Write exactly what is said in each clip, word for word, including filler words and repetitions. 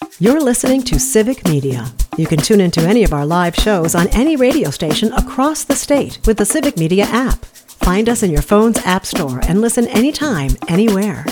You're listening to Civic Media. You can tune into any of our live shows on any radio station across the state with the Civic Media app. Find us in your phone's app store and listen anytime, anywhere.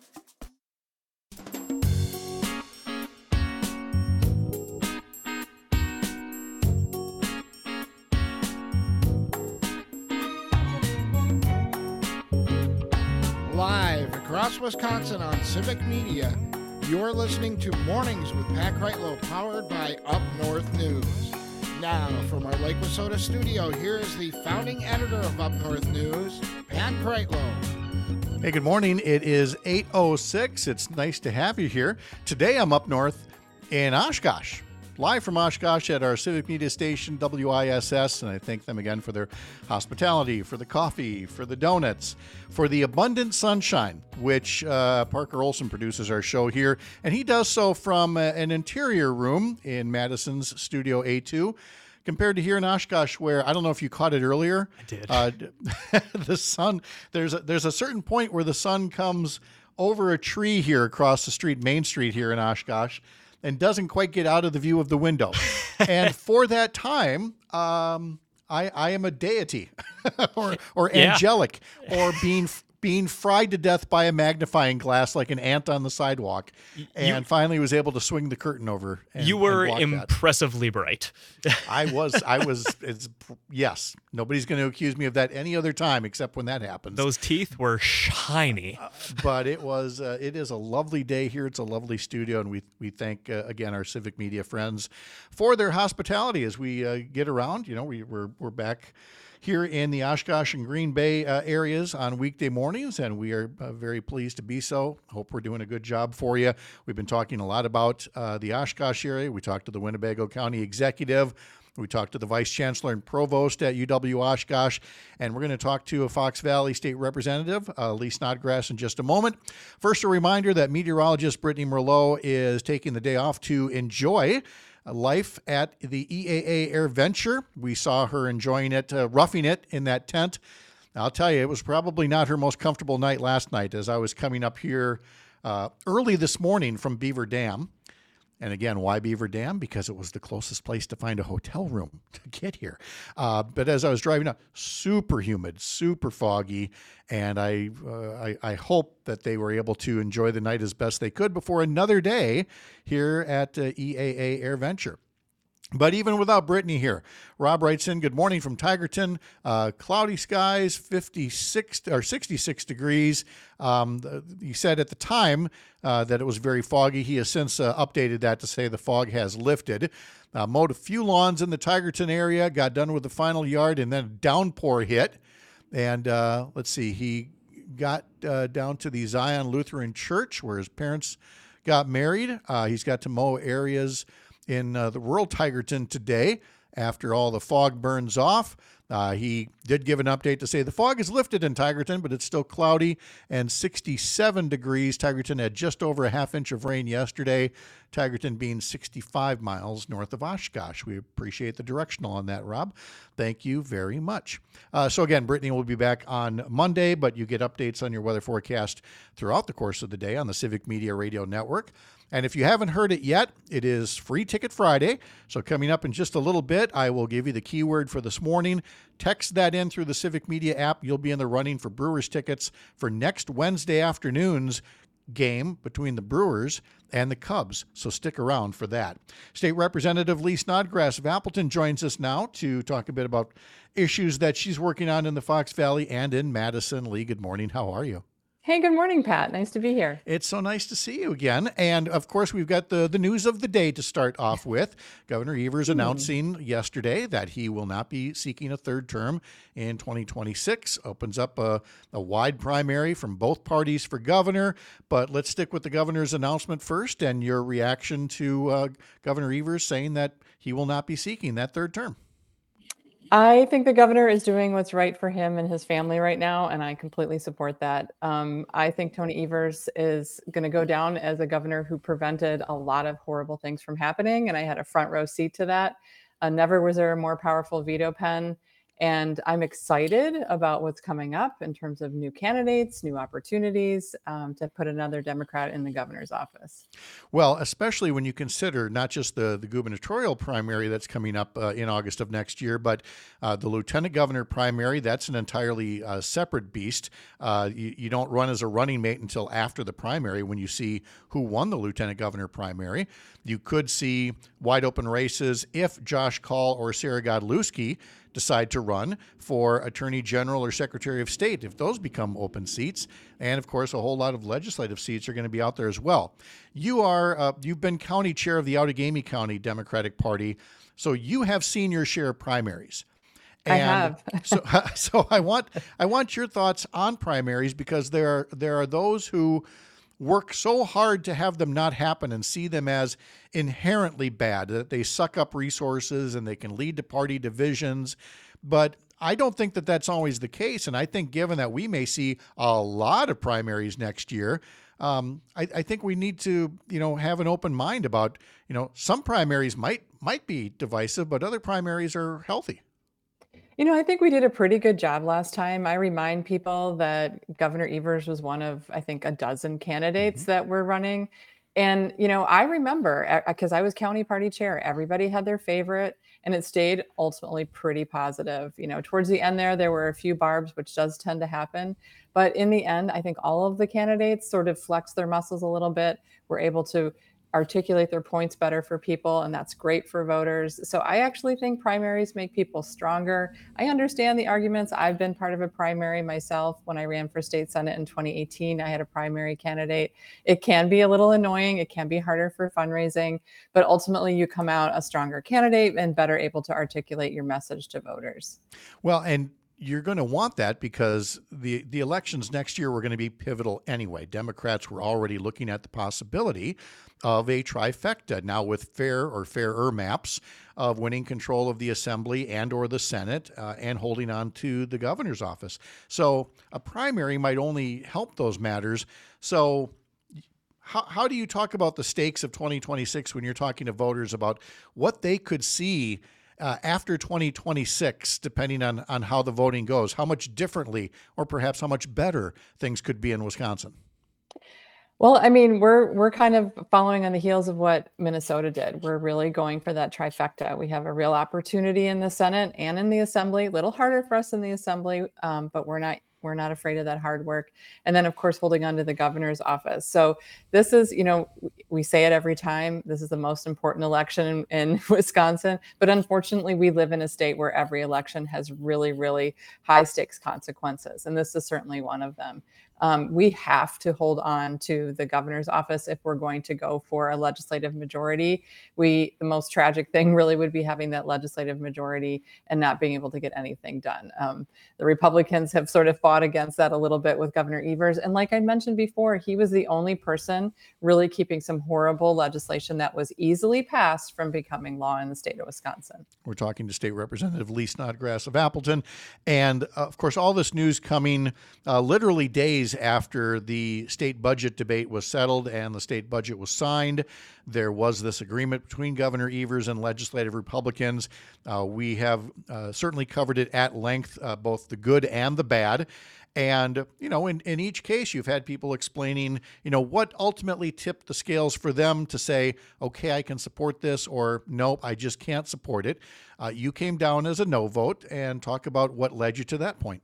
Live across Wisconsin on Civic Media, you're listening to Mornings with Pat Kreitlow, powered by Up North News. Now, from our Lake Wissota studio, here is the founding editor of Up North News, Pat Kreitlow. Hey, good morning. It is eight oh six. It's nice to have you here. Today I'm up north in Oshkosh, live from Oshkosh at our Civic Media station, W I S S, and I thank them again for their hospitality, for the coffee, for the donuts, for the abundant sunshine, which uh, Parker Olson produces our show here, and he does so from uh, an interior room in Madison's Studio A two, compared to here in Oshkosh, where, I don't know if you caught it earlier. I did. Uh, the sun, there's a, there's a certain point where the sun comes over a tree here across the street, Main Street here in Oshkosh, and doesn't quite get out of the view of the window. And for that time, um, I, I am a deity or, or Yeah. angelic or being being fried to death by a magnifying glass like an ant on the sidewalk, and You- finally was able to swing the curtain over. And, You were and block that. impressively bright. I was, I was, it's, yes. Nobody's going to accuse me of that any other time except when that happens. Those teeth were shiny. But it was, uh, it is a lovely day here. It's a lovely studio, and we we thank uh, again our Civic Media friends for their hospitality as we uh, get around. You know, we, we're we're back here in the Oshkosh and Green Bay uh, areas on weekday mornings, and we are uh, very pleased to be so. Hope we're doing a good job for you. We've been talking a lot about uh, the Oshkosh area. We talked to the Winnebago County Executive. We talked to the Vice Chancellor and Provost at U W Oshkosh, and we're going to talk to a Fox Valley State Representative, uh, Lee Snodgrass, in just a moment. First, a reminder that meteorologist Brittany Merlot is taking the day off to enjoy life at the E A A Air Venture. We saw her enjoying it, uh, roughing it in that tent. I'll tell you, it was probably not her most comfortable night last night as I was coming up here uh, early this morning from Beaver Dam. And again, why Beaver Dam? Because it was the closest place to find a hotel room to get here. Uh, but as I was driving up, super humid, super foggy, and I, uh, I I hope that they were able to enjoy the night as best they could before another day here at uh, E A A Air Venture. But even without Brittany here, Rob writes in, good morning from Tigerton. Uh, cloudy skies, fifty-six or sixty-six degrees. Um, he said at the time uh, that it was very foggy. He has since uh, updated that to say the fog has lifted. Uh, mowed a few lawns in the Tigerton area, got done with the final yard, and then a downpour hit. And uh, let's see, he got uh, down to the Zion Lutheran Church where his parents got married. Uh, he's got to mow areas in uh, the rural Tigerton today after all the fog burns off. Uh, he did give an update to say the fog is lifted in Tigerton, but it's still cloudy and sixty-seven degrees. Tigerton had just over a half inch of rain yesterday, Tigerton being sixty-five miles north of Oshkosh. We appreciate the directional on that, Rob. Thank you very much. Uh, so again, Brittany will be back on Monday, but you get updates on your weather forecast throughout the course of the day on the Civic Media Radio Network. And if you haven't heard it yet, it is Free Ticket Friday. So coming up in just a little bit, I will give you the keyword for this morning. Text that in through the Civic Media app. You'll be in the running for Brewers tickets for next Wednesday afternoon's game between the Brewers and the Cubs. So stick around for that. State Representative Lee Snodgrass of Appleton joins us now to talk a bit about issues that she's working on in the Fox Valley and in Madison. Lee, good morning. How are you? Hey, good morning, Pat. Nice to be here. It's so nice to see you again. And of course, we've got the, the news of the day to start off with. Governor Evers announcing yesterday that he will not be seeking a third term in twenty twenty-six. Opens up a, a wide primary from both parties for governor. But let's stick with the governor's announcement first and your reaction to uh, Governor Evers saying that he will not be seeking that third term. I think the governor is doing what's right for him and his family right now, and I completely support that. Um, I think Tony Evers is going to go down as a governor who prevented a lot of horrible things from happening, and I had a front row seat to that. Uh, never was there a more powerful veto pen, And I'm excited about what's coming up in terms of new candidates, new opportunities um, to put another Democrat in the governor's office. Well, especially when you consider not just the, the gubernatorial primary that's coming up uh, in August of next year, but uh, the lieutenant governor primary. That's an entirely uh, separate beast. Uh, you, you don't run as a running mate until after the primary when you see who won the lieutenant governor primary. You could see wide open races if Josh Kaul or Sarah Godlewski decide to run for Attorney General or Secretary of State, if those become open seats. And of course, a whole lot of legislative seats are going to be out there as well. You are, uh, you've been county chair of the Outagamie County Democratic Party, so you have seen your share of primaries. And I have. so, so I want, I want your thoughts on primaries, because there are, there are those who work so hard to have them not happen and see them as inherently bad, that they suck up resources and they can lead to party divisions. But I don't think that that's always the case. And I think given that we may see a lot of primaries next year, um, I, I think we need to, you know, have an open mind about, you know, some primaries might, might be divisive, but other primaries are healthy. You know, I think we did a pretty good job last time. I remind people that Governor Evers was one of, I think, a dozen candidates mm-hmm. that were running. And, you know, I remember, because I was county party chair, everybody had their favorite, and it stayed ultimately pretty positive. You know, towards the end there, there were a few barbs, which does tend to happen. But in the end, I think all of the candidates sort of flexed their muscles a little bit, were able to articulate their points better for people, and that's great for voters. So I actually think primaries make people stronger. I understand the arguments. I've been part of a primary myself. When I ran for state senate in twenty eighteen, I had a primary candidate. It can be a little annoying. It can be harder for fundraising, but ultimately you come out a stronger candidate and better able to articulate your message to voters. Well, and you're going to want that because the, the elections next year were going to be pivotal anyway. Democrats were already looking at the possibility of a trifecta now with fair or fairer maps of winning control of the assembly and or the Senate uh, and holding on to the governor's office. So a primary might only help those matters. So how, how do you talk about the stakes of twenty twenty-six when you're talking to voters about what they could see Uh, after twenty twenty-six, depending on, on how the voting goes, how much differently or perhaps how much better things could be in Wisconsin? Well, I mean, we're we're kind of following on the heels of what Minnesota did. We're really going for that trifecta. We have a real opportunity in the Senate and in the Assembly. A little harder for us in the Assembly, um, but we're not we're not afraid of that hard work. And then, of course, holding on to the governor's office. So this is, you know, we say it every time. This is the most important election in, in Wisconsin. But unfortunately, we live in a state where every election has really, really high stakes consequences. And this is certainly one of them. Um, we have to hold on to the governor's office if we're going to go for a legislative majority. We, the most tragic thing really would be having that legislative majority and not being able to get anything done. Um, the Republicans have sort of fought against that a little bit with Governor Evers. And like I mentioned before, he was the only person really keeping some horrible legislation that was easily passed from becoming law in the state of Wisconsin. We're talking to State Representative Lee Snodgrass of Appleton. And uh, of course, all this news coming uh, literally days after the state budget debate was settled and the state budget was signed. There was this agreement between Governor Evers and legislative Republicans. Uh, we have uh, certainly covered it at length, uh, both the good and the bad. And, you know, in, in each case, you've had people explaining, you know, what ultimately tipped the scales for them to say, okay, I can support this, or nope, I just can't support it. Uh, you came down as a no vote, and talk about what led you to that point.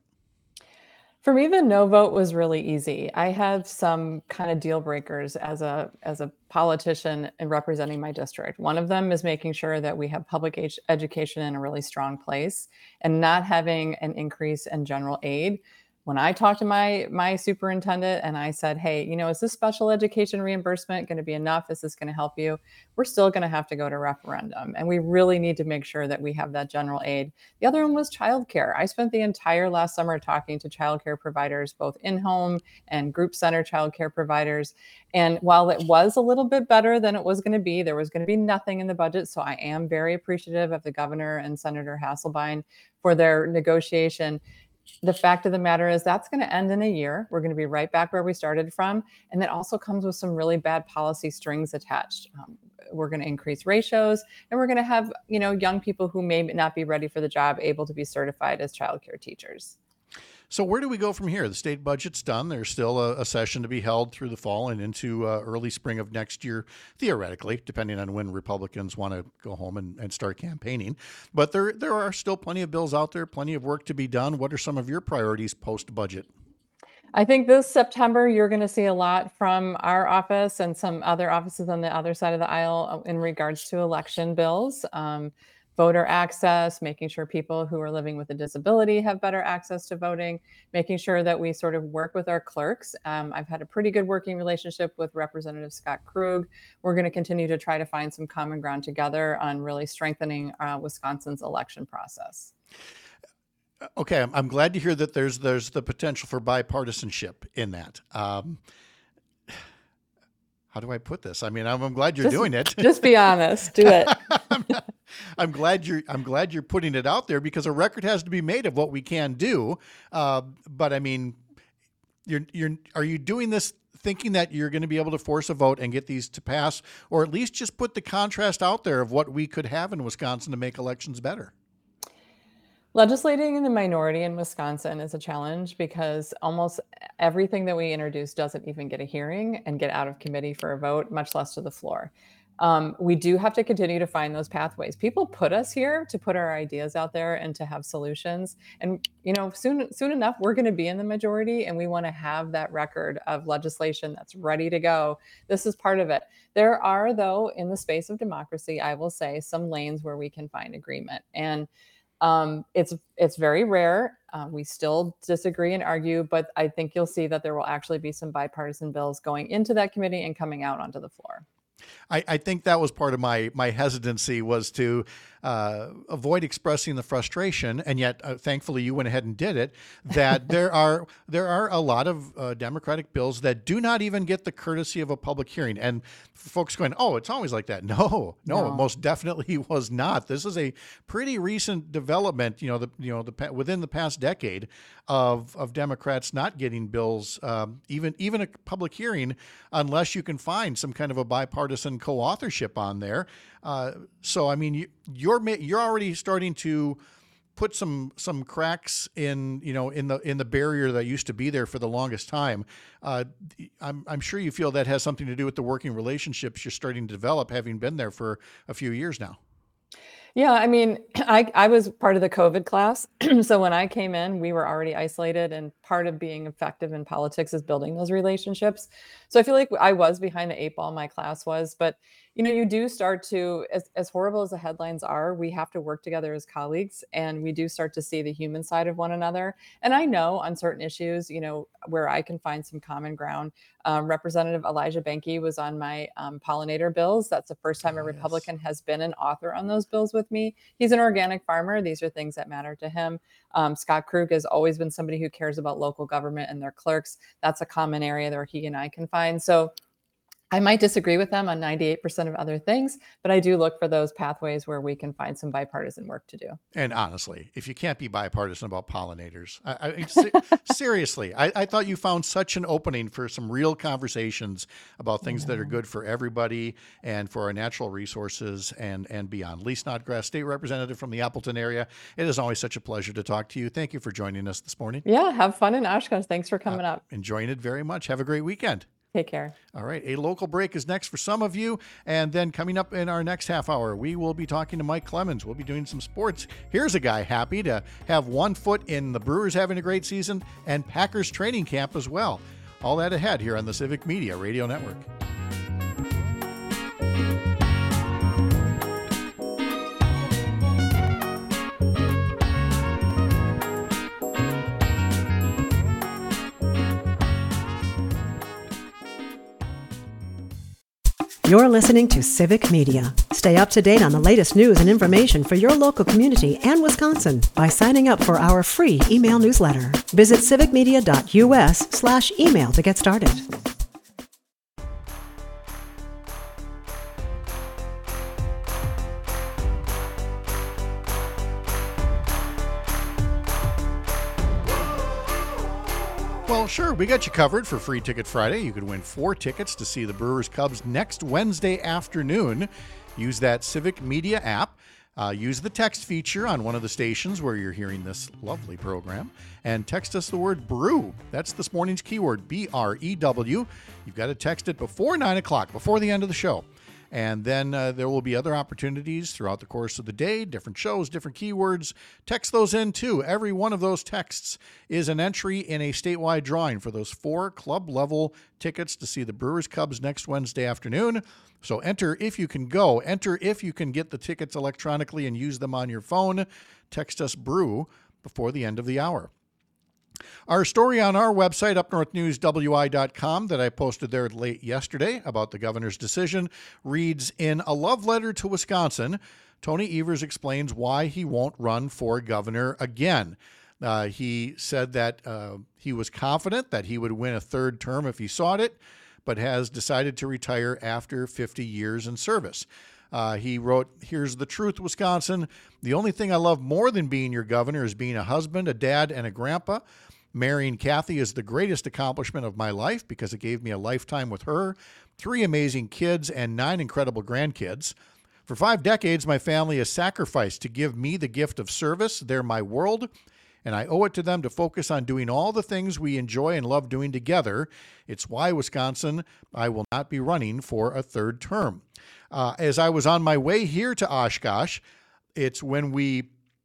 For me, the no vote was really easy. I have some kind of deal breakers as a as a politician and representing my district. One of them is making sure that we have public ed- education in a really strong place and not having an increase in general aid. When I talked to my my superintendent and I said, hey, you know, is this special education reimbursement going to be enough? Is this going to help you? We're still going to have to go to referendum. And we really need to make sure that we have that general aid. The other one was childcare. I spent the entire last summer talking to childcare providers, both in-home and group center childcare providers. And while it was a little bit better than it was going to be, there was going to be nothing in the budget. So I am very appreciative of the governor and Senator Hasselbein for their negotiation. the fact of the matter is that's going to end in a year. We're going to be right back where we started from. And that also comes with some really bad policy strings attached. Um, we're going to increase ratios, and we're going to have, you know, young people who may not be ready for the job able to be certified as childcare teachers. So where do we go from here? The state budget's done. There's still a, a session to be held through the fall and into uh, early spring of next year, theoretically, depending on when Republicans want to go home and, and start campaigning. But there there are still plenty of bills out there, plenty of work to be done. What are some of your priorities post-budget? I think this September, you're going to see a lot from our office and some other offices on the other side of the aisle in regards to election bills. Um, voter access, making sure people who are living with a disability have better access to voting, making sure that we sort of work with our clerks. Um, I've had a pretty good working relationship with Representative Scott Krug. We're going to continue to try to find some common ground together on really strengthening uh, Wisconsin's election process. Okay, I'm, I'm glad to hear that there's there's the potential for bipartisanship in that. Um, how do I put this? I mean, I'm, I'm glad you're just, doing it. Just be honest. Do it. I'm glad you're I'm glad you're putting it out there, because a record has to be made of what we can do. Uh, but I mean, you're you're are you doing this thinking that you're going to be able to force a vote and get these to pass, or at least just put the contrast out there of what we could have in Wisconsin to make elections better? Legislating in the minority in Wisconsin is a challenge because almost everything that we introduce doesn't even get a hearing and get out of committee for a vote, much less to the floor. Um, we do have to continue to find those pathways. People put us here to put our ideas out there and to have solutions. And, you know, soon, soon enough, we're going to be in the majority, and we want to have that record of legislation that's ready to go. This is part of it. There are, though, in the space of democracy, I will say, some lanes where we can find agreement. And Um, it's it's very rare. Uh, we still disagree and argue, but I think you'll see that there will actually be some bipartisan bills going into that committee and coming out onto the floor. I, I think that was part of my my hesitancy, was to uh, avoid expressing the frustration, and yet uh, thankfully you went ahead and did it. That there are there are a lot of uh, Democratic bills that do not even get the courtesy of a public hearing, and folks going, "Oh, it's always like that." No, no, No. it most definitely was not. This is a pretty recent development. You know, the you know the within the past decade of of Democrats not getting bills, um, even even a public hearing, unless you can find some kind of a bipartisan co-authorship on there. Uh, so, I mean, you, you're you're already starting to put some some cracks in you know in the in the barrier that used to be there for the longest time. Uh, I'm I'm sure you feel that has something to do with the working relationships you're starting to develop, having been there for a few years now. Yeah, I mean, I, I was part of the COVID class. So when I came in, we were already isolated, and part of being effective in politics is building those relationships. So I feel like I was behind the eight ball, my class was, but you know, you do start to, as, as horrible as the headlines are, we have to work together as colleagues, and we do start to see the human side of one another. And I know on certain issues, you know, where I can find some common ground. Um, Representative Elijah Behnke was on my um, pollinator bills. That's the first time a Republican has been an author on those bills with me. He's an organic farmer. These are things that matter to him. Um, Scott Krug has always been somebody who cares about local government and their clerks. That's a common area where he and I can find. So I might disagree with them on ninety-eight percent of other things, but I do look for those pathways where we can find some bipartisan work to do. And honestly, if you can't be bipartisan about pollinators, I, I, se- seriously, I, I thought you found such an opening for some real conversations about things that are good for everybody and for our natural resources and, and beyond. Lee Snodgrass, State Representative from the Appleton area. It is always such a pleasure to talk to you. Thank you for joining us this morning. Yeah, have fun in Oshkosh. Thanks for coming uh, up. Enjoying it very much. Have a great weekend. Take care. All right. A local break is next for some of you. And then coming up in our next half hour, we will be talking to Mike Clemens. We'll be doing some sports. Here's a guy happy to have one foot in the Brewers having a great season and Packers training camp as well. All that ahead here on the Civic Media Radio Network. You're listening to Civic Media. Stay up to date on the latest news and information for your local community and Wisconsin by signing up for our free email newsletter. Visit civicmedia.us slash email to get started. Well, sure, we got you covered for Free Ticket Friday. You could win four tickets to see the Brewers Cubs next Wednesday afternoon. Use that Civic Media app. Uh, use the text feature on one of the stations where you're hearing this lovely program and text us the word brew. That's this morning's keyword, B R E W. You've got to text it before nine o'clock, before the end of the show. And then uh, there will be other opportunities throughout the course of the day, different shows, different keywords. Text those in too. Every one of those texts is an entry in a statewide drawing for those four club level tickets to see the Brewers Cubs next Wednesday afternoon. So enter if you can go. Enter if you can get the tickets electronically and use them on your phone. Text us brew before the end of the hour. Our story on our website, up north news w i dot com, that I posted there late yesterday about the governor's decision reads, in a love letter to Wisconsin, Tony Evers explains why he won't run for governor again. Uh, he said that uh, he was confident that he would win a third term if he sought it, but has decided to retire after fifty years in service. Uh, he wrote, here's the truth, Wisconsin. The only thing I love more than being your governor is being a husband, a dad, and a grandpa. Marrying Kathy is the greatest accomplishment of my life because it gave me a lifetime with her, three amazing kids, and nine incredible grandkids. For five decades, my family has sacrificed to give me the gift of service. They're my world, and I owe it to them to focus on doing all the things we enjoy and love doing together. It's why, Wisconsin, I will not be running for a third term. Uh, as I was on my way here to Oshkosh, it's when we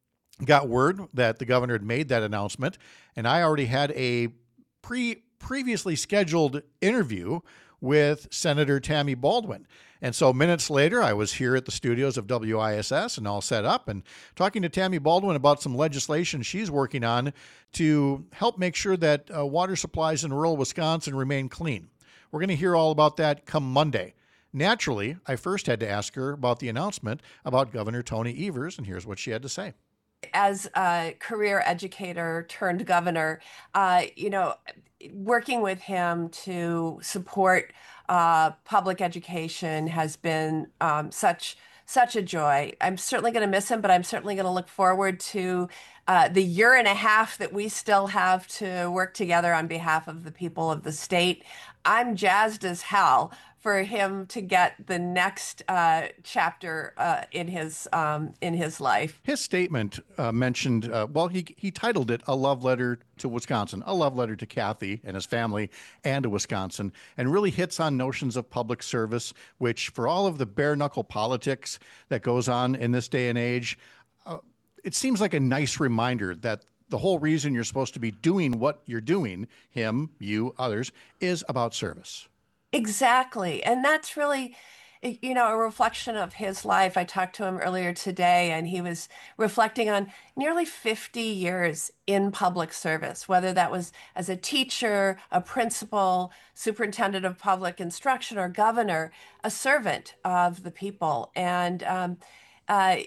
got word that the governor had made that announcement, and I already had a pre previously scheduled interview with Senator Tammy Baldwin. And so minutes later, I was here at the studios of W I S S and all set up and talking to Tammy Baldwin about some legislation she's working on to help make sure that uh, water supplies in rural Wisconsin remain clean. We're going to hear all about that come Monday. Naturally, I first had to ask her about the announcement about Governor Tony Evers, and here's what she had to say. As a career educator turned governor, uh, you know, working with him to support uh, public education has been um, such such a joy. I'm certainly going to miss him, but I'm certainly going to look forward to uh, the year and a half that we still have to work together on behalf of the people of the state. I'm jazzed as hell for him to get the next uh, chapter uh, in his um, in his life. His statement uh, mentioned, uh, well, he he titled it "A Love Letter to Wisconsin," a love letter to Kathy and his family and to Wisconsin, and really hits on notions of public service, which for all of the bare knuckle politics that goes on in this day and age, uh, it seems like a nice reminder that the whole reason you're supposed to be doing what you're doing, him, you, others, is about service. Exactly. And that's really, you know, a reflection of his life. I talked to him earlier today, and he was reflecting on nearly fifty years in public service, whether that was as a teacher, a principal, superintendent of public instruction, or governor, a servant of the people. And um, uh,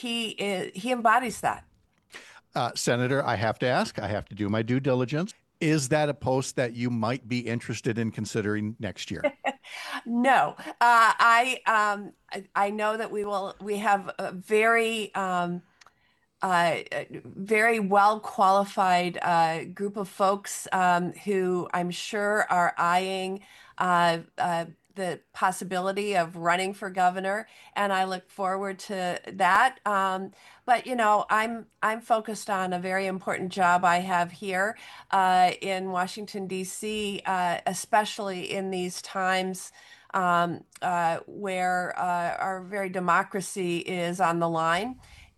he, he embodies that. Uh, Senator, I have to ask, I have to do my due diligence. Is that a post that you might be interested in considering next year? No, uh, I, um, I I know that we will. We have a very um, uh, very well qualified uh, group of folks um, who I'm sure are eyeing uh, uh, the possibility of running for governor, and I look forward to that. Um, but you know, I'm I'm focused on a very important job I have here uh, in Washington, D C, uh, especially in these times um, uh, where uh, our very democracy is on the line,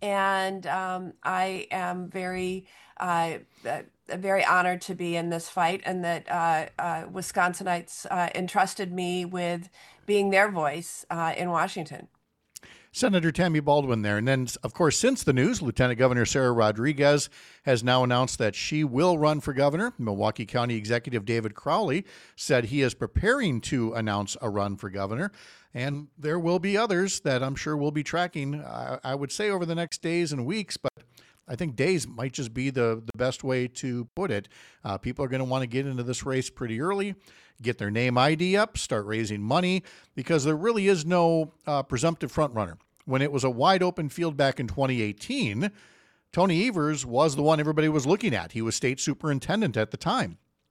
and um, I am very uh, uh, very honored to be in this fight, and that uh, uh, Wisconsinites uh, entrusted me with being their voice uh, in Washington. Senator Tammy Baldwin there. And then, of course, since the news, Lieutenant Governor Sarah Rodriguez has now announced that she will run for governor. Milwaukee County Executive David Crowley said he is preparing to announce a run for governor. And there will be others that I'm sure we'll be tracking, I, I would say, over the next days and weeks. But I think days might just be the, the best way to put it. Uh, people are going to want to get into this race pretty early, get their name I D up, start raising money, because there really is no uh, presumptive front runner. When it was a wide open field back in twenty eighteen, Tony Evers was the one everybody was looking at. He was state superintendent at the time.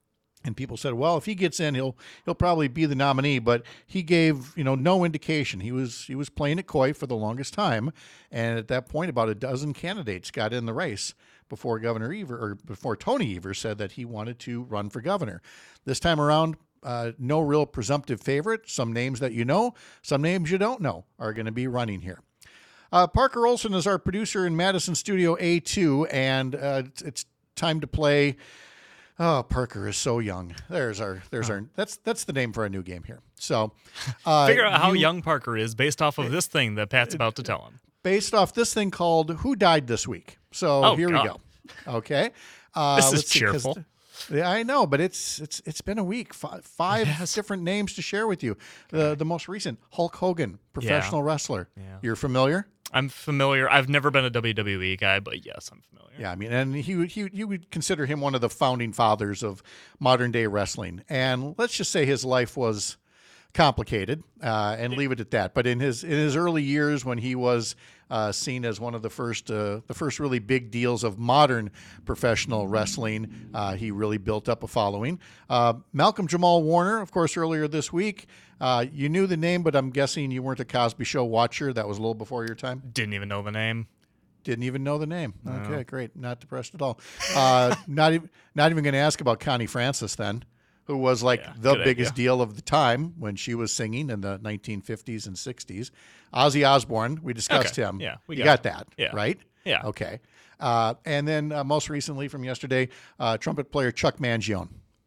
And people said, well, if he gets in, he'll he'll probably be the nominee. But he gave, you know, no indication. He was he was playing it coy for the longest time. And at that point, about a dozen candidates got in the race before Governor Evers, or before Tony Evers said that he wanted to run for governor. This time around, uh, no real presumptive favorite. Some names that you know, some names you don't know are going to be running here. Uh, Parker Olson is our producer in Madison Studio A two, and uh, it's, it's time to play. Oh, Parker is so young. There's our, there's oh. our, that's, that's the name for our new game here. So, uh, figure out how you, young Parker is based off of this thing that Pat's about to tell him. Based off this thing called Who Died This Week. So oh, here God. we go. Okay. Uh, this is see, cheerful. Yeah, I know, but it's, it's, it's been a week, five, five yes. different names to share with you. The, okay. the most recent, Hulk Hogan, professional yeah. wrestler. Yeah. You're familiar? I'm familiar. I've never been a W W E guy, but yes, I'm familiar. Yeah, I mean, and he, he you would consider him one of the founding fathers of modern day wrestling. And let's just say his life was complicated, uh, and leave it at that. But in his in his early years, when he was uh, seen as one of the first uh, the first really big deals of modern professional wrestling, uh, he really built up a following. Uh, Malcolm Jamal Warner, of course, earlier this week. Uh, you knew the name, but I'm guessing you weren't a Cosby Show watcher. That was a little before your time. Didn't even know the name. Didn't even know the name. No. Okay, great. Not depressed at all. Uh, not even not even going to ask about Connie Francis then, who was like yeah, the biggest idea. deal of the time when she was singing in the nineteen fifties and sixties. Ozzy Osbourne, we discussed okay. him. Yeah, we you got, got that, yeah. right? Yeah. Okay. Uh, and then uh, most recently from yesterday, uh, trumpet player Chuck Mangione.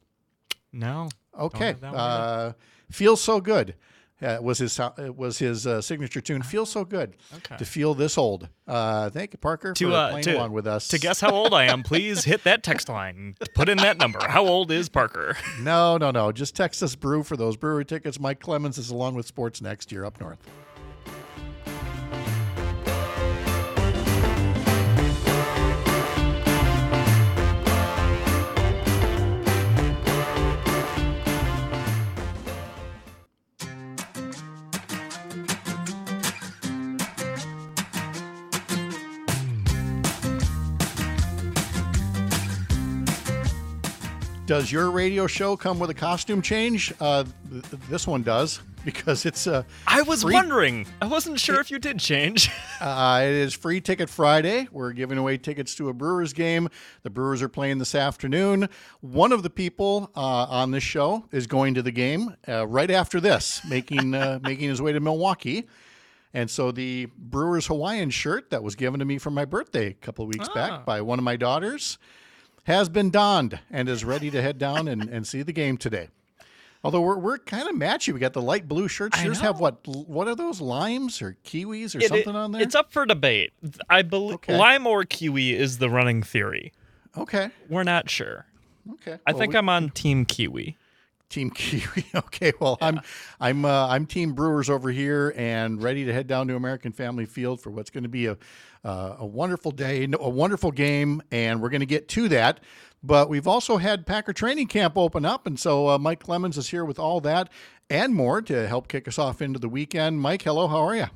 No. Okay. Don't have that one Uh, Feels So Good. Uh, was his uh, was his uh, signature tune. Feels so good Okay. to feel this old. Uh, thank you, Parker, To, for uh, playing to, along with us. To guess how old I am, please hit that text line. Put in that number. How old is Parker? No, no, no. Just text us Brew for those brewery tickets. Mike Clemens is along with Sports Next year up north. Does your radio show come with a costume change? Uh, th- this one does, because it's uh, I was free. wondering. I wasn't sure if you did change. uh, it is Free Ticket Friday. We're giving away tickets to a Brewers game. The Brewers are playing this afternoon. One of the people uh, on this show is going to the game uh, right after this, making uh, making his way to Milwaukee. And so the Brewers Hawaiian shirt that was given to me for my birthday a couple of weeks Ah. back by one of my daughters has been donned and is ready to head down and, and see the game today. Although we're we're kind of matchy. We got the light blue shirts. I Yours know. have what? What are those, limes or kiwis or It- something it- on there? It's up for debate. I believe Okay. lime or kiwi is the running theory. Okay. We're not sure. Okay. I Well, think we- I'm on team kiwi. Team Kiwi. Okay. Well, I'm I'm uh, I'm Team Brewers over here and ready to head down to American Family Field for what's going to be a uh, a wonderful day, a wonderful game, and we're going to get to that. But we've also had Packer training camp open up, and so uh, Mike Clemens is here with all that and more to help kick us off into the weekend. Mike, hello. How are you?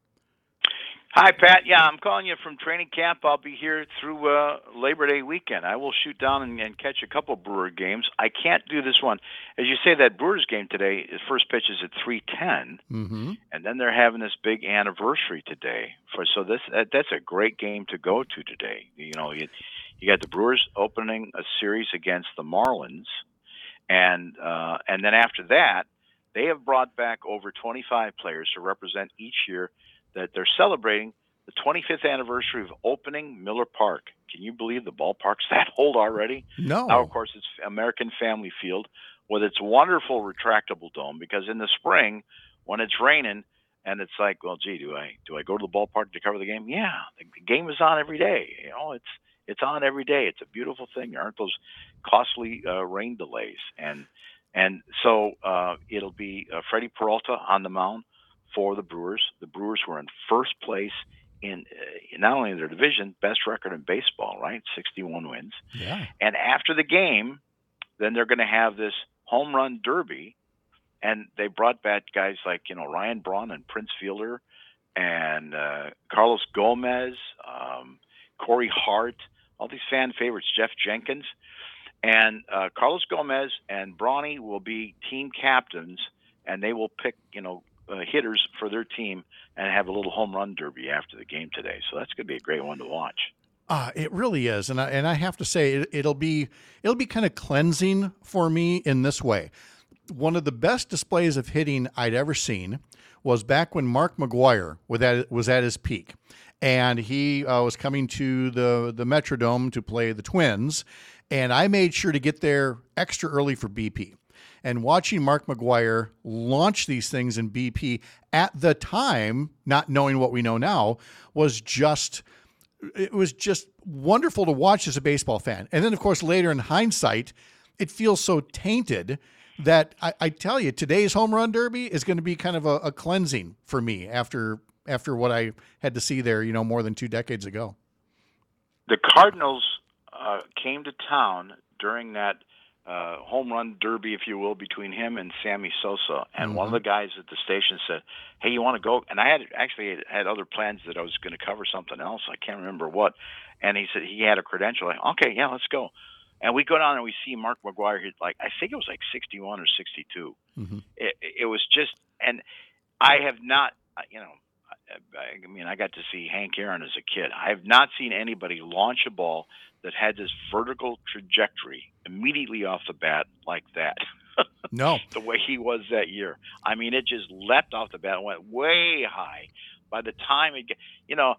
Hi, Pat. Yeah, I'm calling you from training camp. I'll be here through uh, Labor Day weekend. I will shoot down and, and catch a couple Brewer games. I can't do this one. As you say, that Brewers game today, the first pitch is at three ten, Mm-hmm. and then they're having this big anniversary today. For so this that, that's a great game to go to today. You know, you you got the Brewers opening a series against the Marlins, and uh, and then after that, they have brought back over twenty-five players to represent each year. That they're celebrating the twenty-fifth anniversary of opening Miller Park. Can you believe the ballpark's that old already? No. Now, of course, it's American Family Field with its wonderful retractable dome. Because in the spring, when it's raining, and it's like, well, gee, do I do I go to the ballpark to cover the game? Yeah, the, the game is on every day. You know, it's it's on every day. It's a beautiful thing. There aren't those costly uh, rain delays, and and so uh, it'll be uh, Freddie Peralta on the mound for the Brewers. The Brewers were in first place in uh, not only in their division, best record in baseball, right? sixty-one wins. Yeah. And after the game, then they're going to have this home run derby. And they brought back guys like, you know, Ryan Braun and Prince Fielder and uh, Carlos Gomez, um, Corey Hart, all these fan favorites, Jeff Jenkins. And uh, Carlos Gomez and Brawny will be team captains, and they will pick, you know, uh, hitters for their team and have a little home run derby after the game today. So that's going to be a great one to watch. Uh, it really is, and I, and I have to say it, it'll be it'll be kind of cleansing for me in this way. One of the best displays of hitting I'd ever seen was back when Mark McGwire was at, was at his peak, and he uh, was coming to the the Metrodome to play the Twins, and I made sure to get there extra early for B P. And watching Mark McGwire launch these things in B P at the time, not knowing what we know now, was just it was just wonderful to watch as a baseball fan. And then, of course, later in hindsight, it feels so tainted that I, I tell you, today's home run derby is going to be kind of a, a cleansing for me after after what I had to see there, you know, more than two decades ago. The Cardinals uh, came to town during that uh, home run derby, if you will, between him and Sammy Sosa. And mm-hmm. one of the guys at the station said, "Hey, you want to go?" And I had actually had other plans that I was going to cover something else. I can't remember what. And he said he had a credential. Like, okay, yeah, let's go. And we go down and we see Mark McGwire hit, like, I think it was like sixty-one or sixty-two. Mm-hmm. It, it was just, and I have not, you know, I, I mean, I got to see Hank Aaron as a kid. I have not seen anybody launch a ball that had this vertical trajectory immediately off the bat like that. No. The way he was that year. I mean, it just leapt off the bat and went way high. By the time it, you know,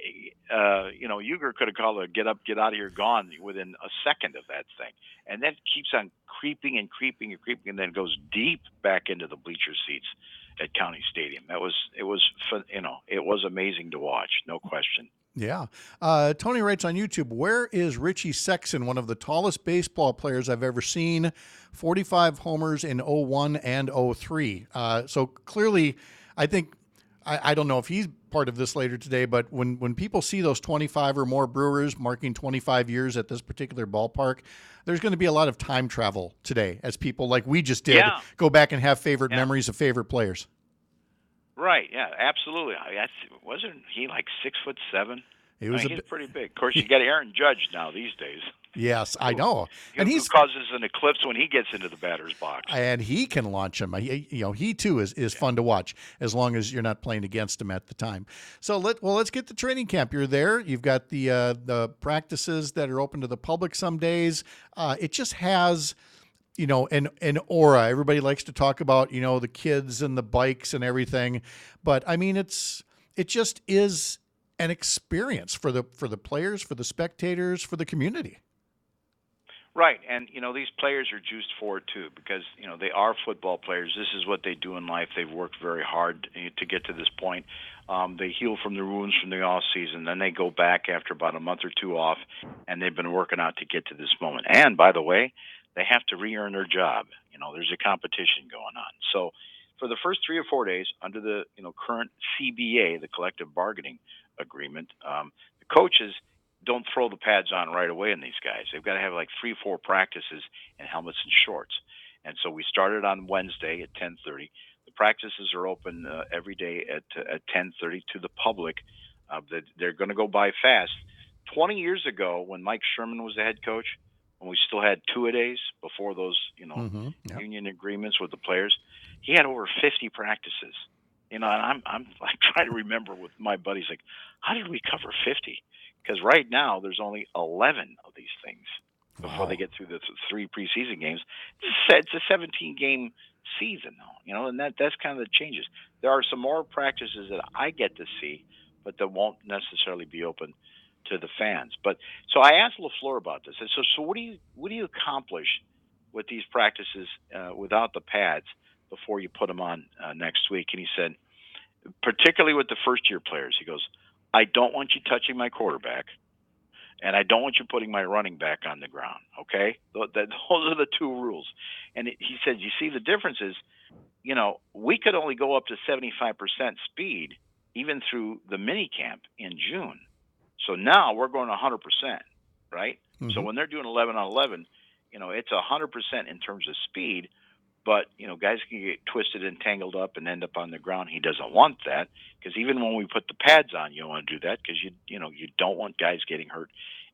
uh, you know, Uger could have called a "get up, get out of here, gone" within a second of that thing, and then keeps on creeping and creeping and creeping, and then goes deep back into the bleacher seats at County Stadium. That was, it was, you know, it was amazing to watch, no question. Yeah. Uh, Tony writes on YouTube, where is Richie Sexson, one of the tallest baseball players I've ever seen? forty-five homers in oh one and oh three. Uh, so clearly, I think, I, I don't know if he's part of this later today, but when, when people see those twenty-five or more Brewers marking twenty-five years at this particular ballpark, there's going to be a lot of time travel today as people like we just did yeah. go back and have favorite yeah. memories of favorite players. Right. Yeah, absolutely. I, I, wasn't he like six foot seven? He was I mean, a he's bit, pretty big. Of course, you got Aaron Judge now these days. Yes, I know. Who, and who he's causes an eclipse when he gets into the batter's box. And he can launch him. He, you know, he too is, is yeah. fun to watch as long as you're not playing against him at the time. So let well, let's get to training camp. You're there. You've got the uh, the practices that are open to the public some days. Uh, it just has, you know, an an aura. Everybody likes to talk about, you know, the kids and the bikes and everything, but I mean, it's it just is an experience for the for the players, for the spectators, for the community. Right, and you know these players are juiced for it too because you know they are football players. This is what they do in life. They've worked very hard to get to this point. Um, they heal from the wounds from the off season, then they go back after about a month or two off, and they've been working out to get to this moment. And by the way, they have to re-earn their job. You know, there's a competition going on. So for the first three or four days, under the you know current C B A, the collective bargaining agreement, um, the coaches don't throw the pads on right away in these guys. They've got to have like three, four practices in helmets and shorts. And so we started on Wednesday at ten thirty. The practices are open uh, every day at uh, at ten thirty to the public. Uh, they're going to go by fast. twenty years ago, when Mike Sherman was the head coach, when we still had two-a-days before those, you know, mm-hmm. yep. union agreements with the players, he had over fifty practices. You know, and I'm I'm like trying to remember with my buddies, like, how did we cover fifty? Because right now there's only eleven of these things before wow. they get through the th- three preseason games. It's a seventeen-game season, though, you know, and that that's kind of the changes. There are some more practices that I get to see, but that won't necessarily be open to the fans. But so I asked LaFleur about this. I said, so so what do you what do you accomplish with these practices uh, without the pads before you put them on uh, next week? And he said, particularly with the first-year players, he goes, I don't want you touching my quarterback, and I don't want you putting my running back on the ground, okay? Those are the two rules. And he said, you see, the difference is, you know, we could only go up to seventy-five percent speed even through the mini camp in June. So now we're going one hundred percent, right? Mm-hmm. So when they're doing eleven on eleven, you know, it's one hundred percent in terms of speed, but, you know, guys can get twisted and tangled up and end up on the ground. He doesn't want that because even when we put the pads on, you don't want to do that because, you you know, you don't want guys getting hurt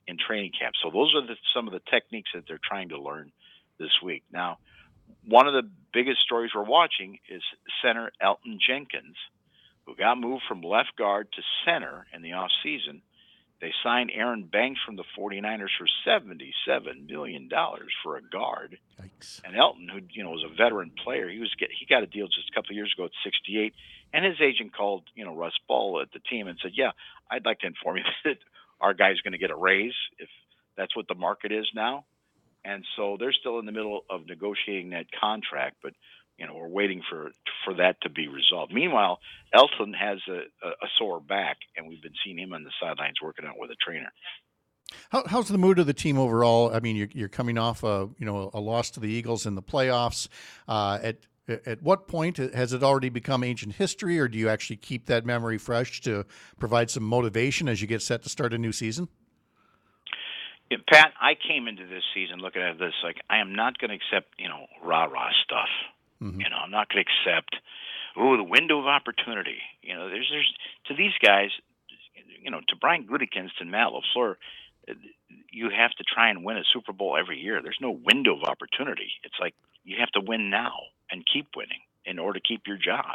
in training camp. So those are the, some of the techniques that they're trying to learn this week. Now, one of the biggest stories we're watching is center Elgton Jenkins, who got moved from left guard to center in the offseason. They signed Aaron Banks from the 49ers for seventy-seven million dollars for a guard. Yikes. And Elgton, who you know was a veteran player, he was get, he got a deal just a couple of years ago at sixty-eight. And his agent called you know Russ Ball at the team and said, "Yeah, I'd like to inform you that our guy's going to get a raise if that's what the market is now." And so they're still in the middle of negotiating that contract, but you know we're waiting for for that to be resolved. Meanwhile, Elgton has a, a, a sore back, and we've been seeing him on the sidelines working out with a trainer. How, how's the mood of the team overall? I mean, you're, you're coming off a you know a loss to the Eagles in the playoffs. Uh, at at what point has it already become ancient history, or do you actually keep that memory fresh to provide some motivation as you get set to start a new season? Yeah, Pat, I came into this season looking at this like I am not going to accept you know rah rah stuff. Mm-hmm. You know, I'm not going to accept, oh, the window of opportunity. You know, there's there's to these guys, you know, to Brian Gutekunst and Matt LaFleur, you have to try and win a Super Bowl every year. There's no window of opportunity. It's like you have to win now and keep winning in order to keep your job.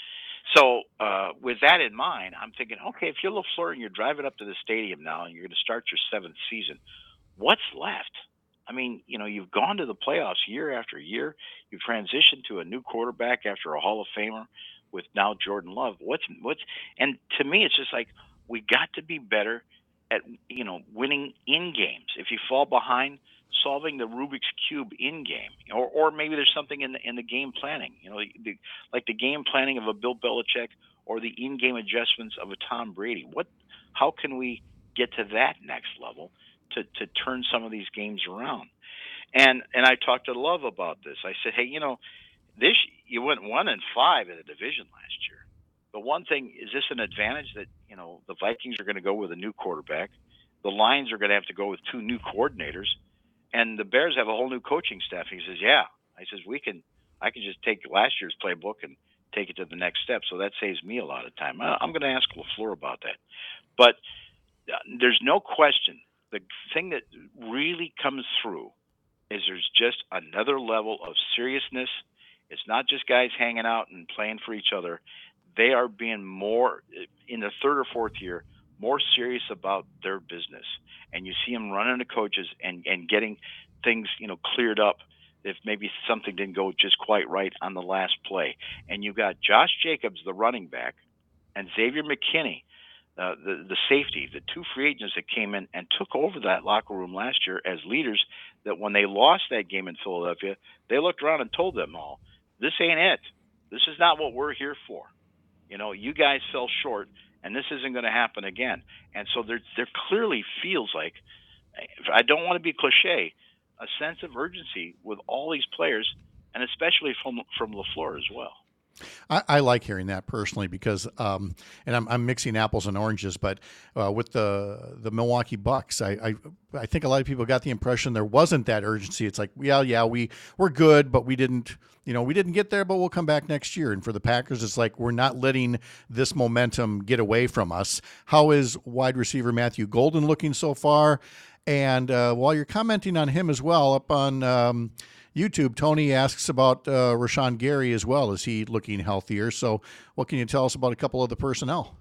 So uh, with that in mind, I'm thinking, okay, if you're LaFleur and you're driving up to the stadium now and you're going to start your seventh season, what's left? I mean, you know, you've gone to the playoffs year after year. You've transitioned to a new quarterback after a Hall of Famer with now Jordan Love. What's what's and to me, it's just like we got to be better at you know winning in games. If you fall behind, solving the Rubik's Cube in game, or or maybe there's something in the in the game planning. You know, the, like the game planning of a Bill Belichick or the in-game adjustments of a Tom Brady. What? How can we get to that next level to to turn some of these games around? And and I talked to Love about this. I said, hey, you know, this you went one and five in the division last year. The one thing is, this an advantage that you know the Vikings are going to go with a new quarterback, the Lions are going to have to go with two new coordinators, and the Bears have a whole new coaching staff. He says, yeah. I says we can. I can just take last year's playbook and take it to the next step. So that saves me a lot of time. I'm going to ask LaFleur about that, but there's no question. The thing that really comes through is there's just another level of seriousness. It's not just guys hanging out and playing for each other. They are being more, in the third or fourth year, more serious about their business. And you see them running to coaches and, and getting things, you know, cleared up if maybe something didn't go just quite right on the last play. And you got Josh Jacobs, the running back, and Xavier McKinney, Uh, the the safety, the two free agents that came in and took over that locker room last year as leaders, that when they lost that game in Philadelphia, they looked around and told them all, this ain't it. This is not what we're here for. You know, you guys fell short, and this isn't going to happen again. And so there, there clearly feels like, I don't want to be cliche, a sense of urgency with all these players, and especially from from LaFleur as well. I, I like hearing that personally because, um, and I'm, I'm mixing apples and oranges, but uh, with the the Milwaukee Bucks, I, I I think a lot of people got the impression there wasn't that urgency. It's like, yeah, yeah, we we're good, but we didn't, you know, we didn't get there, but we'll come back next year. And for the Packers, it's like we're not letting this momentum get away from us. How is wide receiver Matthew Golden looking so far? And uh, while you're commenting on him as well, up on um, YouTube, Tony asks about uh, Rashawn Gary as well. Is he looking healthier? So what can you tell us about a couple of the personnel?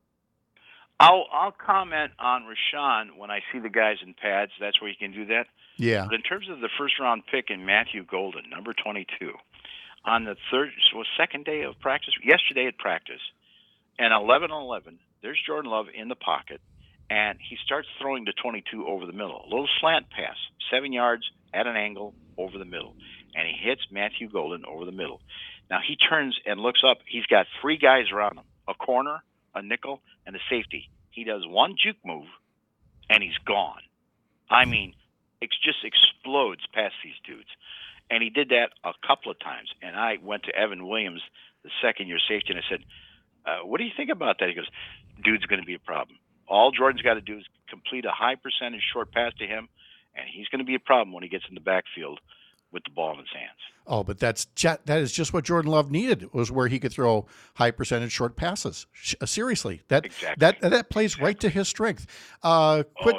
I'll I'll comment on Rashawn when I see the guys in pads. That's where you can do that. Yeah. But in terms of the first round pick in Matthew Golden, number twenty-two, on the third, so second day of practice, yesterday at practice, and eleven on eleven, there's Jordan Love in the pocket, and he starts throwing to twenty-two over the middle. A little slant pass, seven yards at an angle over the middle, and he hits Matthew Golden over the middle. Now he turns and looks up. He's got three guys around him, a corner, a nickel, and a safety. He does one juke move, and he's gone. I mean, it just explodes past these dudes. And he did that a couple of times. And I went to Evan Williams, the second-year safety, and I said, uh, what do you think about that? He goes, dude's going to be a problem. All Jordan's got to do is complete a high percentage short pass to him, and he's going to be a problem when he gets in the backfield with the ball in his hands. Oh, but that's that is just what Jordan Love needed, was where he could throw high percentage short passes. Seriously, that exactly. that that plays exactly. right to his strength. Uh, quickly, oh, yeah.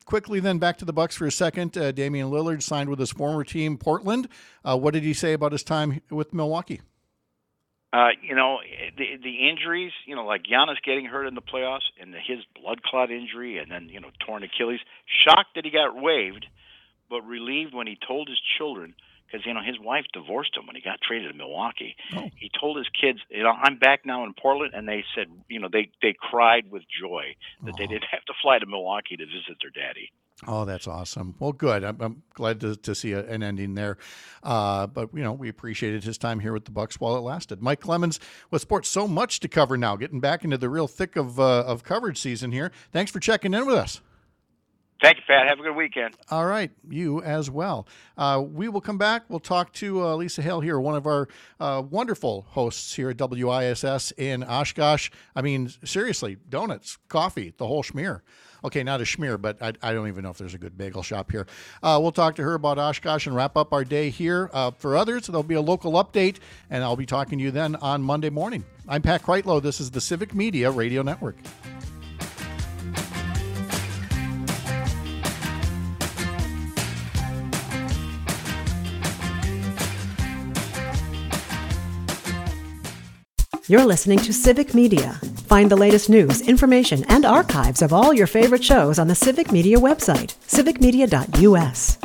quickly then back to the Bucks for a second. Uh, Damian Lillard signed with his former team, Portland. Uh, what did he say about his time with Milwaukee? Uh, you know, the the injuries, you know, like Giannis getting hurt in the playoffs and the, his blood clot injury and then, you know, torn Achilles. Shocked that he got waived, but relieved when he told his children, because, you know, his wife divorced him when he got traded to Milwaukee. Oh. He told his kids, you know, I'm back now in Portland, and they said, you know, they, they cried with joy that oh. they didn't have to fly to Milwaukee to visit their daddy. Oh, that's awesome. Well, good. I'm, I'm glad to, to see a, an ending there. Uh, but, you know, we appreciated his time here with the Bucks while it lasted. Mike Clemens with sports, so much to cover now, getting back into the real thick of uh, of coverage season here. Thanks for checking in with us. Thank you, Pat. Have a good weekend. All right. You as well. Uh, we will come back. We'll talk to uh, Lisa Hale here, one of our uh, wonderful hosts here at W I S S in Oshkosh. I mean, seriously, donuts, coffee, the whole schmear. Okay, not a schmear, but I, I don't even know if there's a good bagel shop here. Uh, we'll talk to her about Oshkosh and wrap up our day here. Uh, for others, there'll be a local update, and I'll be talking to you then on Monday morning. I'm Pat Kreitlow. This is the Civic Media Radio Network. You're listening to Civic Media. Find the latest news, information, and archives of all your favorite shows on the Civic Media website, civic media dot u s.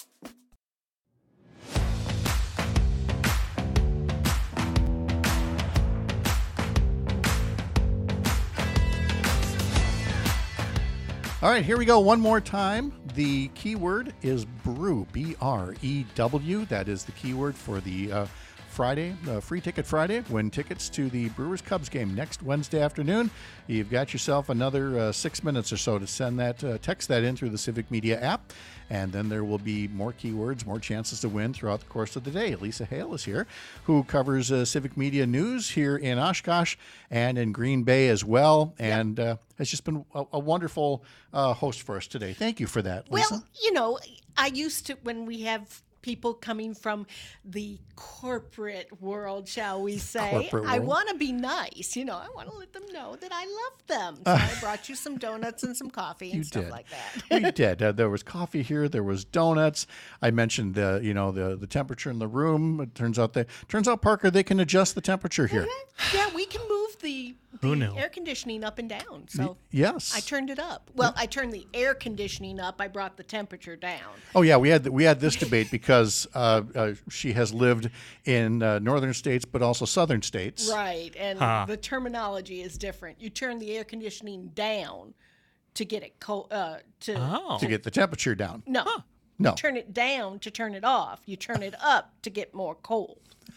All right, here we go one more time. The keyword is brew, B R E W. That is the keyword for the uh, Friday, uh, Free Ticket Friday. Win tickets to the Brewers-Cubs game next Wednesday afternoon. You've got yourself another uh, six minutes or so to send that, uh, text that in through the Civic Media app, and then there will be more keywords, more chances to win throughout the course of the day. Lisa Hale is here, who covers uh, Civic Media news here in Oshkosh and in Green Bay as well, and uh, has just been a, a wonderful uh, host for us today. Thank you for that, Lisa. Well, you know, I used to, when we have people coming from the corporate world, shall we say, I want to be nice. You know, I want to let them know that I love them. So uh, I brought you some donuts and some coffee and stuff did. like that. We did. Uh, there was coffee here. There was donuts. I mentioned, uh, you know, the the temperature in the room. It turns out they turns out Parker they can adjust the temperature here. Mm-hmm. Yeah, we can move the. the air conditioning up and down. So yes, I turned it up. Well, I turned the air conditioning up. I brought the temperature down. Oh yeah, we had we had this debate because uh, uh, she has lived in uh, northern states, but also southern states. Right, and huh. the terminology is different. You turn the air conditioning down to get it cold. Uh, to oh. to get the temperature down. No, huh. no. You turn it down to turn it off. You turn it up to get more cold.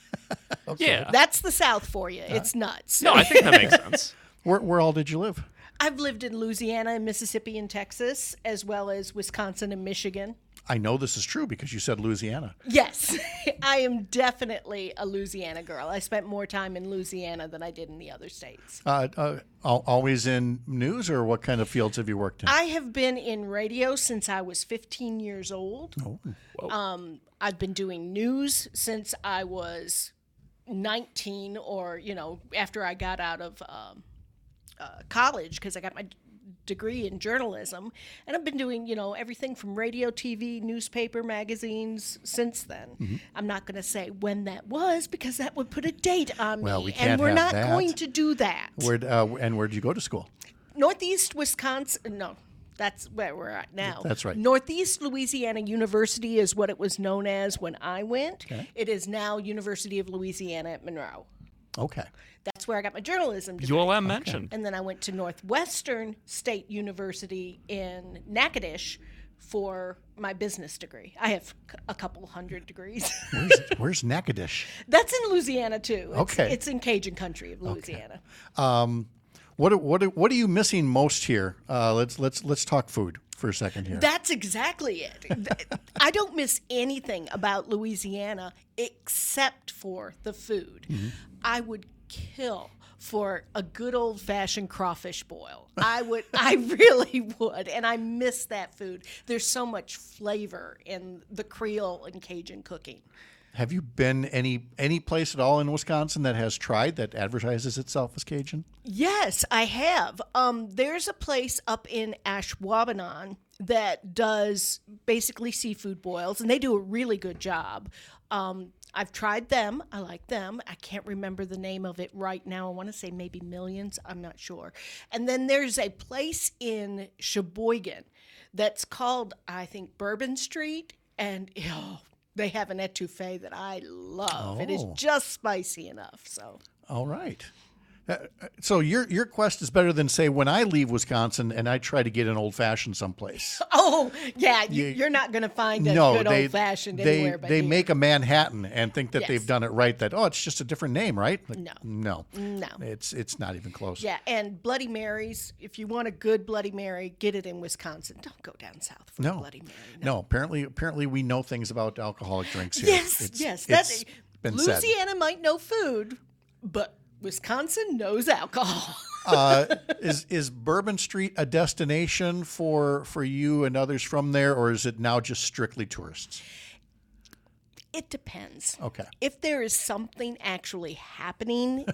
Okay. Yeah, that's the South for you. It's nuts. No, I think that makes sense. Where where all did you live? I've lived in Louisiana and Mississippi and Texas, as well as Wisconsin and Michigan. I know this is true because you said Louisiana. Yes, I am definitely a Louisiana girl. I spent more time in Louisiana than I did in the other states. Uh, uh, always in news, or what kind of fields have you worked in? I have been in radio since I was fifteen years old. Oh, whoa. Um, I've been doing news since I was nineteen, or, you know, after I got out of um, uh, college, because I got my d- degree in journalism. And I've been doing, you know, everything from radio, T V, newspaper, magazines since then. Mm-hmm. I'm not going to say when that was, because that would put a date on well, me. We can't and we're have not that. going to do that. Where'd, uh, and where did you go to school? Northeast Wisconsin. No. That's where we're at now. That's right. Northeast Louisiana University is what it was known as when I went. Okay. It is now University of Louisiana at Monroe. Okay. That's where I got my journalism degree. U L M mentioned. And then I went to Northwestern State University in Natchitoches for my business degree. I have a couple hundred degrees. Where's, where's Natchitoches? That's in Louisiana, too. It's, okay. It's in Cajun country of Louisiana. Okay. Um, What what what are you missing most here? Uh, let's let's let's talk food for a second here. That's exactly it. I don't miss anything about Louisiana except for the food. Mm-hmm. I would kill for a good old fashioned crawfish boil. I would, I really would, and I miss that food. There's so much flavor in the Creole and Cajun cooking. Have you been any any place at all in Wisconsin that has tried that advertises itself as Cajun? Yes, I have. Um, there's a place up in Ashwaubenon. that does basically seafood boils, and they do a really good job. Um, I've tried them. I like them. I can't remember the name of it right now. I want to say maybe Millions. I'm not sure. And then there's a place in Sheboygan that's called, I think, Bourbon Street. And oh, they have an etouffee that I love. Oh. It is just spicy enough. So. All right. Uh, so your your quest is better than, say, when I leave Wisconsin and I try to get an old fashioned someplace. Oh yeah, you, You- you're not going to find a No, good they old fashioned they anywhere. But they here. make a Manhattan and think that Yes. they've done it right. That oh, it's just a different name, right? Like, No. no, No. It's it's not even close. Yeah, and Bloody Marys. If you want a good Bloody Mary, get it in Wisconsin. Don't go down south for a No, Bloody Mary. no. Apparently, apparently, we know things about alcoholic drinks here. Yes, It's- yes. it's That been said. Louisiana might know food, but Wisconsin knows alcohol. uh, is is Bourbon Street a destination for for you and others from there, or is it now just strictly tourists? It depends. Okay. If there is something actually happening,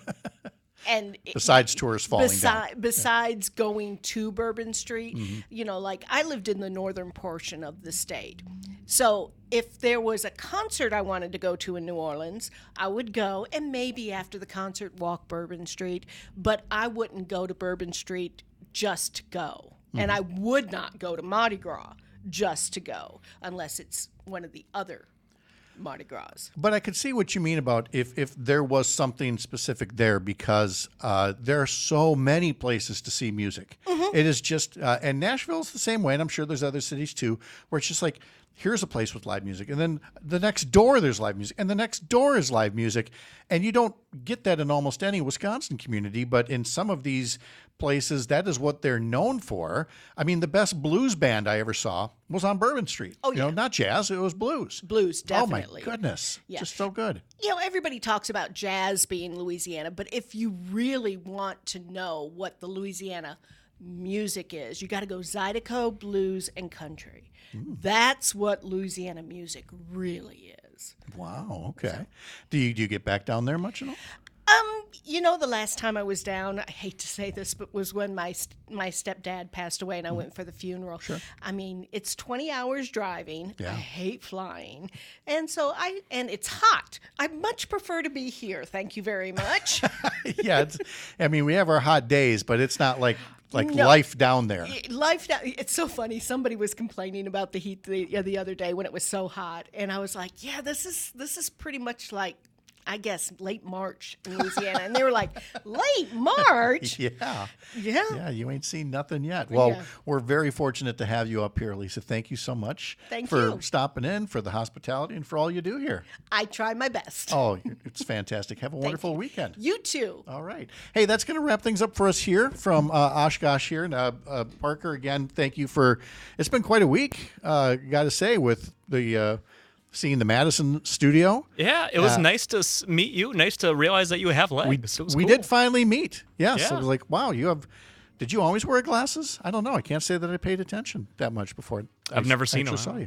and it- Besides tourists falling Besi- down. Besides going to Bourbon Street, Mm-hmm. you know, like I lived in the northern portion of the state. So if there was a concert I wanted to go to in New Orleans, I would go and maybe after the concert walk Bourbon Street, but I wouldn't go to Bourbon Street just to go. And I would not go to Mardi Gras just to go unless it's one of the other Mardi Gras. But I could see what you mean about if, if there was something specific there, because uh, there are so many places to see music. Mm-hmm. It is just, uh, and Nashville's the same way, and I'm sure there's other cities too, where it's just like, here's a place with live music, and then the next door there's live music, and the next door is live music, and you don't get that in almost any Wisconsin community, but in some of these places, that is what they're known for. I mean, the best blues band I ever saw was on Bourbon Street. Oh, You know, yeah. not jazz, it was blues. Blues, definitely. Oh, my goodness. Yeah. Just so good. You know, everybody talks about jazz being Louisiana, but if you really want to know what the Louisiana music is, you got to go Zydeco, blues, and country. That's what Louisiana music really is. Wow, okay. Do you do you get back down there much at all? Um, you know, the last time I was down, I hate to say this, but was when my st- my stepdad passed away, and I went for the funeral. Sure. I mean, it's twenty hours driving. Yeah. I hate flying, and so I and it's hot. I much prefer to be here. Thank you very much. Yeah, it's, I mean, we have our hot days, but it's not like like No. life down there. Life down, it's so funny. Somebody was complaining about the heat the, yeah, the other day when it was so hot, and I was like, "Yeah, this is this is pretty much like, I guess, late March in Louisiana." And they were like, "Late March?" Yeah. Yeah. Yeah, you ain't seen nothing yet. Well, Yeah. we're very fortunate to have you up here, Lisa. Thank you so much Thank for you. stopping in, for the hospitality, and for all you do here. I try my best. Oh, it's fantastic. Have a wonderful weekend. You too. All right. Hey, that's going to wrap things up for us here from uh, Oshkosh here. And, uh, uh, Parker, again, thank you for, it's been quite a week, uh, got to say, with the uh, seeing the Madison studio. Yeah, it was Uh, nice to s- meet you. Nice to realize that you have legs. We, it was we cool. did finally meet. Yes. Yeah. I was like, wow, you have, did you always wear glasses? I don't know. I can't say that I paid attention that much before. I've I never seen actually them. saw you.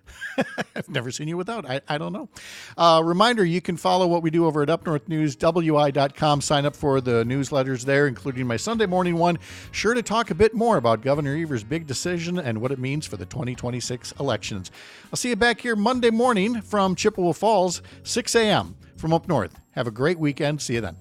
I've never seen you without. I, I don't know. Uh, reminder, you can follow what we do over at up north news w i dot com. Sign up for the newsletters there, including my Sunday morning one. Sure to talk a bit more about Governor Evers' big decision and what it means for the twenty twenty-six elections. I'll see you back here Monday morning from Chippewa Falls, six a.m. from up north. Have a great weekend. See you then.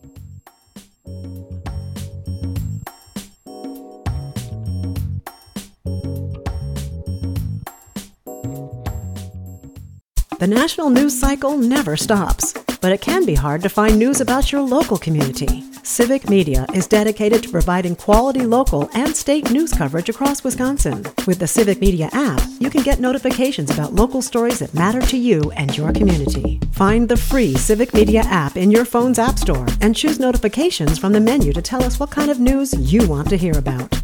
The national news cycle never stops, but it can be hard to find news about your local community. Civic Media is dedicated to providing quality local and state news coverage across Wisconsin. With the Civic Media app, you can get notifications about local stories that matter to you and your community. Find the free Civic Media app in your phone's app store and choose notifications from the menu to tell us what kind of news you want to hear about.